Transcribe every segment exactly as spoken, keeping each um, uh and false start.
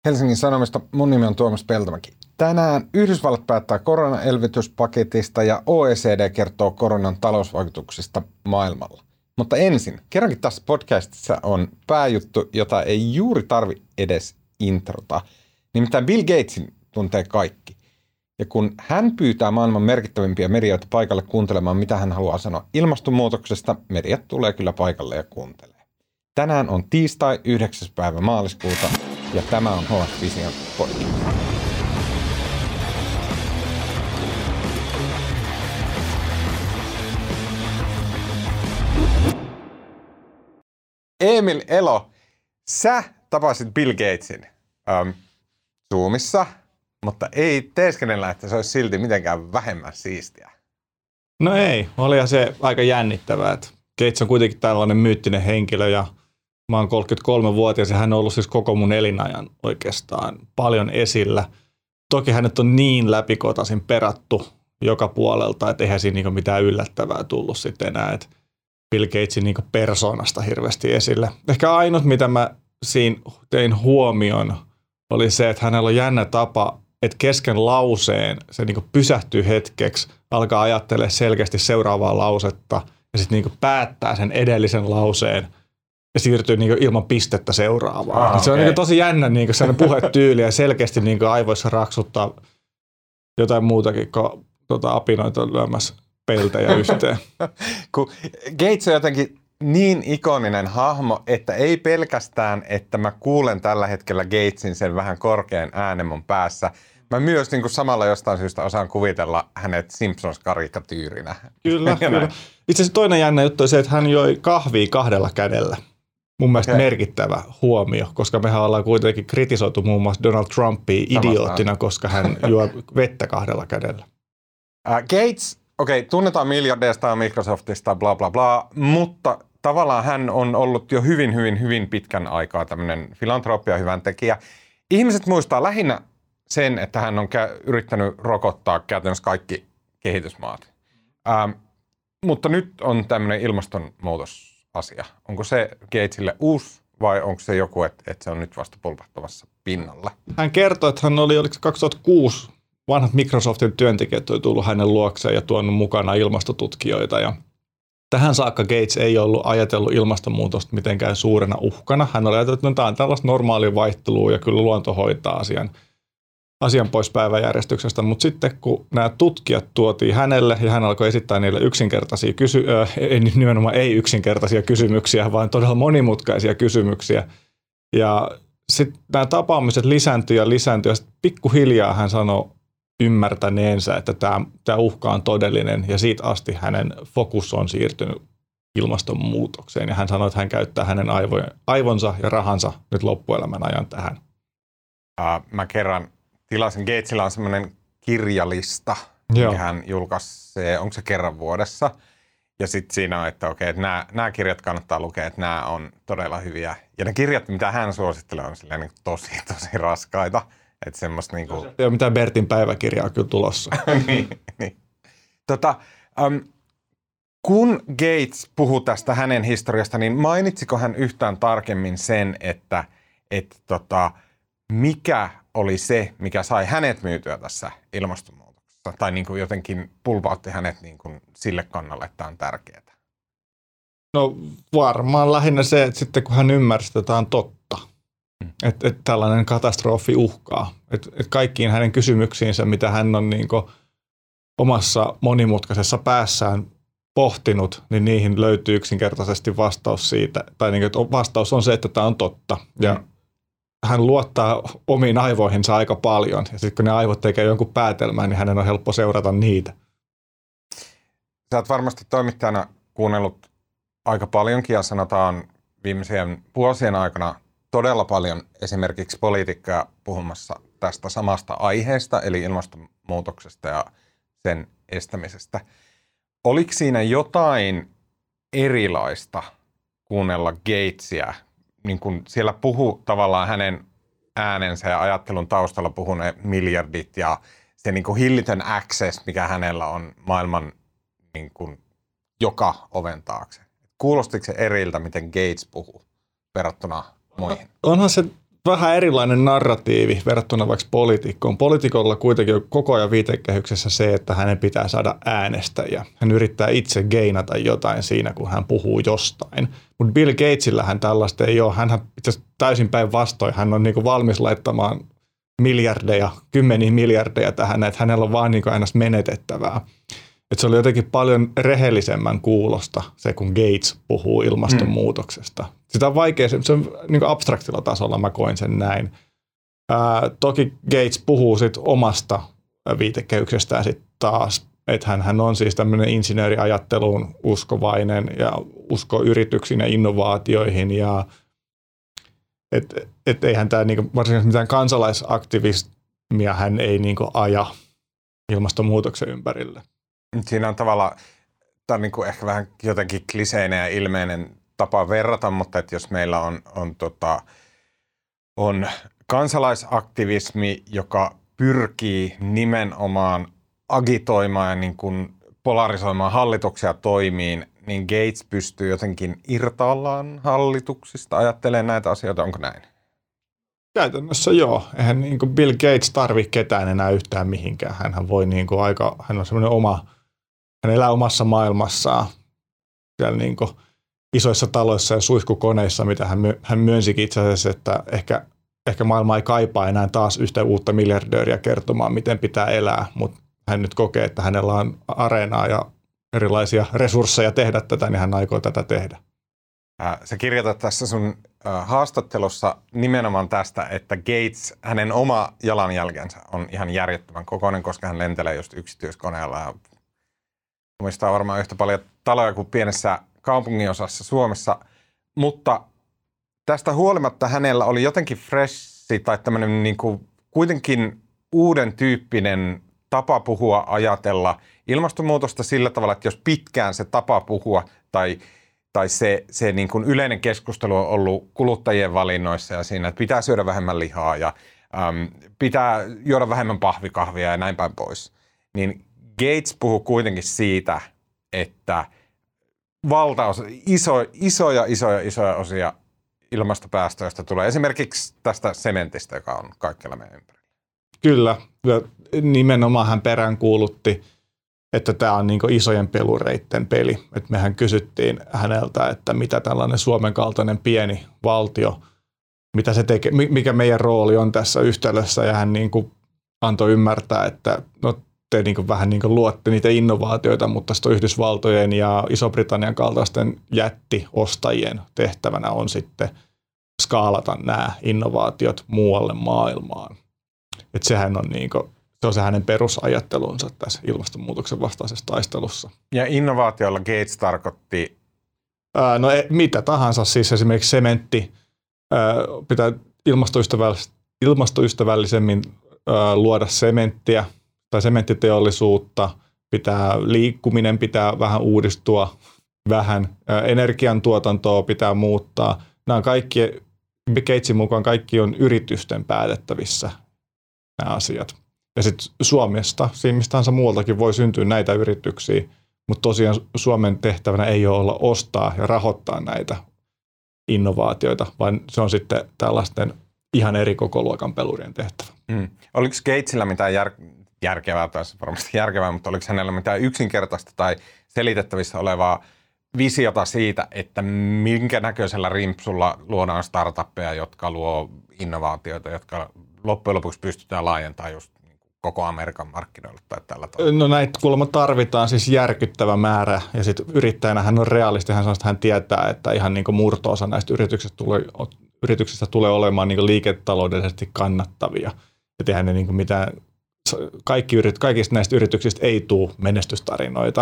Helsingin Sanomista. Mun nimi on Tuomas Peltomäki. Tänään Yhdysvallat päättää koronaelvytyspaketista ja O E C D kertoo koronan talousvaikutuksista maailmalla. Mutta ensin, kerrankin tässä podcastissa on pääjuttu, jota ei juuri tarvi edes introta. Nimittäin Bill Gatesin tuntee kaikki. Ja kun hän pyytää maailman merkittävimpiä medioita paikalle kuuntelemaan, mitä hän haluaa sanoa ilmastonmuutoksesta, mediat tulee kyllä paikalle ja kuuntelee. Tänään on tiistai yhdeksäs päivä maaliskuuta ja tämä on H S Vision podcast. Emil Elo, sä tapasit Bill Gatesin ähm, Zoomissa, mutta ei teeskennellä, että se olisi silti mitenkään vähemmän siistiä. No ei, olihan se aika jännittävää. Gates on kuitenkin tällainen myyttinen henkilö ja mä oon kolmekymmentäkolmevuotias ja hän on ollut siis koko mun elinajan oikeastaan paljon esillä. Toki hänet on niin läpikotaisin perattu joka puolelta, että eihän siinä niinku mitään yllättävää tullut sitten enää, että Bill Gatesin niinku persoonasta hirveästi esille. Ehkä ainut, mitä mä siinä tein huomion, oli se, että hänellä on jännä tapa, että kesken lauseen se niinku pysähtyy hetkeksi, alkaa ajattelemaan selkeästi seuraavaa lausetta ja sitten niinku päättää sen edellisen lauseen ja siirtyy niinku ilman pistettä seuraavaan. Ah, okay. Se on niinku tosi jännä niinku sellainen puhetyyli ja selkeästi niinku aivoissa raksuttaa jotain muutakin kuin tuota apinoita lyömässä peltejä yhteen. Kun Gates on jotenkin niin ikoninen hahmo, että ei pelkästään, että mä kuulen tällä hetkellä Gatesin sen vähän korkean äänen mun päässä. Mä myös niin kuin samalla jostain syystä osaan kuvitella hänet Simpsons-karikatyyrinä. Kyllä, kyllä. Itse asiassa toinen jännä juttu on se, että hän joi kahvia kahdella kädellä. Mun mielestä okay. Merkittävä huomio, koska mehän ollaan kuitenkin kritisoitu muun muassa Donald Trumpia idioottina, koska hän juo vettä kahdella kädellä. Uh, Gates, okei, okay, tunnetaan miljardeista Microsoftista, bla bla bla, mutta tavallaan hän on ollut jo hyvin, hyvin, hyvin pitkän aikaa tämmöinen filantropia hyvän tekijä. Ihmiset muistaa lähinnä sen, että hän on kä- yrittänyt rokottaa käytännössä kaikki kehitysmaat. Ähm, mutta nyt on tämmöinen ilmastonmuutosasia. Onko se Gatesille uusi vai onko se joku, että, että se on nyt vasta pulpahtavassa pinnalla? Hän kertoi, että hän oli, oliko se kaksituhattakuusi, vanhat Microsoftin työntekijät oli tullut hänen luokseen ja tuonut mukana ilmastotutkijoita. Ja tähän saakka Gates ei ollut ajatellut ilmastonmuutosta mitenkään suurena uhkana. Hän oli ajatellut, että tämä on tällaista normaalia vaihtelua ja kyllä luonto hoitaa asian. asian pois päiväjärjestyksestä, mutta sitten kun nämä tutkijat tuotiin hänelle ja hän alkoi esittää niille yksinkertaisia kysy- äh, ei, nimenomaan ei yksinkertaisia kysymyksiä, vaan todella monimutkaisia kysymyksiä. Ja sitten nämä tapaamiset lisääntyi ja lisääntyi ja sitten pikkuhiljaa hän sanoi ymmärtäneensä, että tämä, tämä uhka on todellinen ja siitä asti hänen fokus on siirtynyt ilmastonmuutokseen ja hän sanoi, että hän käyttää hänen aivojen, aivonsa ja rahansa nyt loppuelämän ajan tähän. Uh, mä kerran tilasin, Gatesilla on semmoinen kirjalista, Joo. mikä hän julkaisee, onko se kerran vuodessa. Ja sitten siinä on, että okei, että nämä, nämä kirjat kannattaa lukea, että nämä on todella hyviä. Ja ne kirjat, mitä hän suosittelee, on silleen niin tosi, tosi raskaita. Että semmoista niin kuin... Ei ole mitään Bertin päiväkirjaa kyllä tulossa. niin, niin. Tota, um, kun Gates puhui tästä hänen historiasta, niin mainitsiko hän yhtään tarkemmin sen, että et, tota, mikä oli se, mikä sai hänet myytyä tässä ilmastonmuutoksessa? Tai niin kuin jotenkin pulpautti hänet niin kuin sille kannalle, että tämä on tärkeää? No varmaan lähinnä se, että sitten kun hän ymmärsi, että tämä on totta. Hmm. Että, että tällainen katastrofi uhkaa. Että, että kaikkiin hänen kysymyksiinsä, mitä hän on niin kuin omassa monimutkaisessa päässään pohtinut, niin niihin löytyy yksinkertaisesti vastaus siitä. Tai niin kuin, että vastaus on se, että tämä on totta. Ja hmm. hän luottaa omiin aivoihinsa aika paljon. Ja sitten kun ne aivot tekee jonkun päätelmän, niin hänen on helppo seurata niitä. Sä oot varmasti toimittajana kuunnellut aika paljonkin ja sanotaan viimeisien vuosien aikana todella paljon esimerkiksi poliitikkoja puhumassa tästä samasta aiheesta, eli ilmastonmuutoksesta ja sen estämisestä. Oliko siinä jotain erilaista kuunnella Gatesia? Niin kun siellä puhuu tavallaan hänen äänensä ja ajattelun taustalla puhuu ne miljardit ja se niin kuin hillitön access, mikä hänellä on maailman niin kuin joka oven taakse. Kuulostiko se eriltä, miten Gates puhuu verrattuna muihin? Onhan se vähän erilainen narratiivi verrattuna vaikka poliitikkoon. Poliitikolla kuitenkin on koko ajan viitekehyksessä se, että hänen pitää saada äänestäjiä. Hän yrittää itse geinata jotain siinä, kun hän puhuu jostain. Mutta Bill Gatesillähän tällaista ei ole. Hänhän itse asiassa täysin päinvastoin. Hän on niinku valmis laittamaan miljardeja, kymmeniä miljardeja tähän, että hänellä on vaan niinku aina menetettävää. Et se oli jotenkin paljon rehellisemmän kuulosta se, kun Gates puhuu ilmastonmuutoksesta. Mm. Sitä on vaikea, se on niin kuin abstraktilla tasolla, mä koin sen näin. Ää, toki Gates puhuu sit omasta viitekehyksestään sit taas, että hän, hän on siis tämmöinen insinööriajatteluun uskovainen ja uskoo yrityksiin ja innovaatioihin ja et, et eihän tämä niinku, varsinkin mitään kansalaisaktivismia hän ei niinku aja ilmastonmuutoksen ympärille. Siinä on tavallaan, tämä on niin kuin ehkä vähän jotenkin kliseinen ja ilmeinen tapa verrata, mutta että jos meillä on, on, tota, on kansalaisaktivismi, joka pyrkii nimenomaan agitoimaan ja niin kuin polarisoimaan hallituksia toimiin, niin Gates pystyy jotenkin irtaallaan hallituksista, ajattelee näitä asioita, onko näin? Käytännössä joo. Eihän niin kuin Bill Gates tarvitse ketään enää yhtään mihinkään. Hänhän voi niin kuin aika, hän on semmoinen oma, hän elää omassa maailmassaan siellä niin kuin isoissa taloissa ja suihkukoneissa, mitä hän, my, hän myönsikin itse asiassa, että ehkä, ehkä maailma ei kaipaa enää taas yhtä uutta miljardööriä kertomaan, miten pitää elää, mutta hän nyt kokee, että hänellä on areenaa ja erilaisia resursseja tehdä tätä, niin hän aikoo tätä tehdä. Sä kirjoitat tässä sun haastattelussa nimenomaan tästä, että Gates, hänen oma jalanjälkensä on ihan järjettömän kokoinen, koska hän lentelee just yksityiskoneella ja omistaa varmaan yhtä paljon taloja kuin pienessä kaupunginosassa Suomessa, mutta tästä huolimatta hänellä oli jotenkin freshi tai tämmöinen niin kuin kuitenkin uuden tyyppinen tapa puhua, ajatella ilmastonmuutosta sillä tavalla, että jos pitkään se tapa puhua tai tai se, se niin kuin yleinen keskustelu on ollut kuluttajien valinnoissa ja siinä, että pitää syödä vähemmän lihaa ja äm, pitää juoda vähemmän pahvikahvia ja näin päin pois. Niin Gates puhuu kuitenkin siitä, että valtaosa, iso, isoja, isoja, isoja osia ilmastopäästöistä tulee esimerkiksi tästä sementistä, joka on kaikkialla meidän ympärillä. Kyllä, ja nimenomaan hän peräänkuulutti, että tämä on niin kuin isojen pelureitten peli. Et mehän kysyttiin häneltä, että mitä tällainen Suomen kaltainen pieni valtio, mitä se tekee, mikä meidän rooli on tässä yhtälössä, ja hän niin kuin antoi ymmärtää, että no, te niin kuin vähän niin kuin luotte niitä innovaatioita, mutta sitten Yhdysvaltojen ja Iso-Britannian kaltaisten jättiostajien tehtävänä on sitten skaalata nämä innovaatiot muualle maailmaan. Et sehän on niin kuin se on se hänen perusajattelunsa tässä ilmastonmuutoksen vastaisessa taistelussa. Ja innovaatiolla Gates tarkoitti? Ää, no mitä tahansa, siis esimerkiksi sementti ää, pitää ilmastoystävällis- ilmastoystävällisemmin ää, luoda sementtiä tai sementtiteollisuutta, pitää liikkuminen pitää vähän uudistua, vähän ää, energiantuotantoa pitää muuttaa. Nämä on kaikki, Gatesin mukaan kaikki on yritysten päätettävissä nämä asiat. Ja sitten Suomesta, siinä mistä tahansa muualtakin voi syntyä näitä yrityksiä, mutta tosiaan Suomen tehtävänä ei ole olla ostaa ja rahoittaa näitä innovaatioita, vaan se on sitten tällaisten ihan eri kokoluokan pelurien tehtävä. Mm. Oliko Gatesillä mitään jär, järkevää, tai varmasti järkevää, mutta oliko hänellä mitään yksinkertaista tai selitettävissä olevaa visiota siitä, että minkä näköisellä rimpsulla luodaan startuppeja, jotka luo innovaatioita, jotka loppujen lopuksi pystytään laajentamaan just koko Amerikan markkinoilla tai tällä tavalla? No näitä kuulemma tarvitaan siis järkyttävä määrä, ja sitten yrittäjänä hän on realisti, hän sanoo, että hän tietää, että ihan niin kuin murto-osa näistä yrityksistä tulee, yrityksistä tulee olemaan niin kuin liiketaloudellisesti kannattavia. Et eihän ne niin kuin mitään, kaikki yrit, kaikista näistä yrityksistä ei tule menestystarinoita,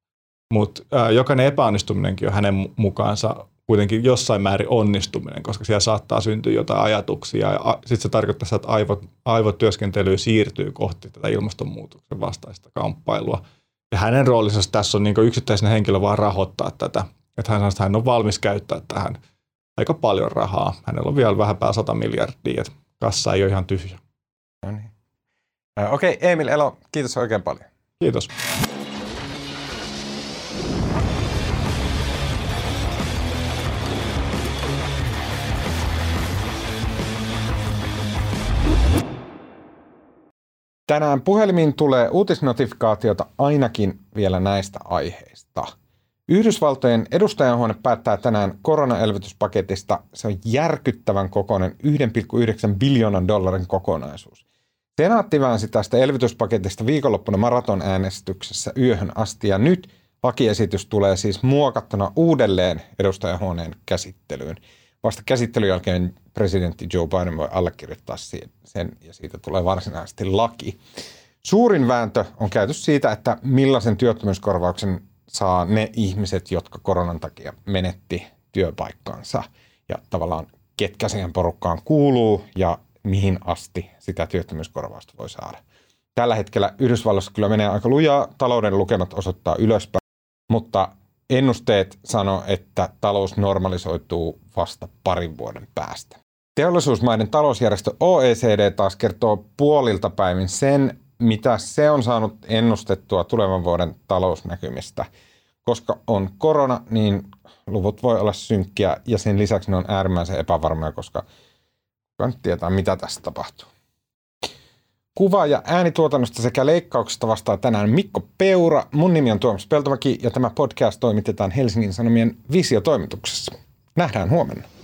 mutta jokainen epäonnistuminenkin on hänen mukaansa kuitenkin jossain määrin onnistuminen, koska siellä saattaa syntyä jotain ajatuksia, ja sitten se tarkoittaa, että aivot, aivotyöskentely siirtyy kohti tätä ilmastonmuutoksen vastaista kamppailua. Ja hänen roolinsa tässä on niin kuin yksittäisenä henkilö vaan rahoittaa tätä. Että hän sanoo, että hän on valmis käyttää tähän aika paljon rahaa. Hänellä on vielä vähän päällä sata miljardia, että kassa ei ole ihan tyhjä. No niin. Okei, Emil Elo, kiitos oikein paljon. Kiitos. Tänään puhelimiin tulee uutisnotifikaatiota ainakin vielä näistä aiheista. Yhdysvaltojen edustajanhuone päättää tänään koronaelvytyspaketista. Se on järkyttävän kokoinen yksi pilkku yhdeksän biljoonan dollarin kokonaisuus. Senaatti väänsi tästä elvytyspaketista viikonloppuna maratonäänestyksessä yöhön asti ja nyt lakiesitys tulee siis muokattuna uudelleen edustajanhuoneen käsittelyyn. Vasta käsittelyn jälkeen presidentti Joe Biden voi allekirjoittaa sen ja siitä tulee varsinaisesti laki. Suurin vääntö on käyty siitä, että millaisen työttömyyskorvauksen saa ne ihmiset, jotka koronan takia menetti työpaikkaansa ja tavallaan ketkä siihen porukkaan kuuluu ja mihin asti sitä työttömyyskorvausta voi saada. Tällä hetkellä Yhdysvalloissa kyllä menee aika lujaa, talouden lukemat osoittaa ylöspäin, mutta ennusteet sanoo, että talous normalisoituu vasta parin vuoden päästä. Teollisuusmaiden talousjärjestö O E C D taas kertoo puolilta päivin sen, mitä se on saanut ennustettua tulevan vuoden talousnäkymistä. Koska on korona, niin luvut voi olla synkkiä ja sen lisäksi ne on äärimmäisen epävarmoja, koska kukaan tietää, mitä tässä tapahtuu. Kuva- ja äänituotannosta sekä leikkauksesta vastaa tänään Mikko Peura. Mun nimi on Tuomas Peltomäki ja tämä podcast toimitetaan Helsingin Sanomien Visio-toimituksessa. Nähdään huomenna.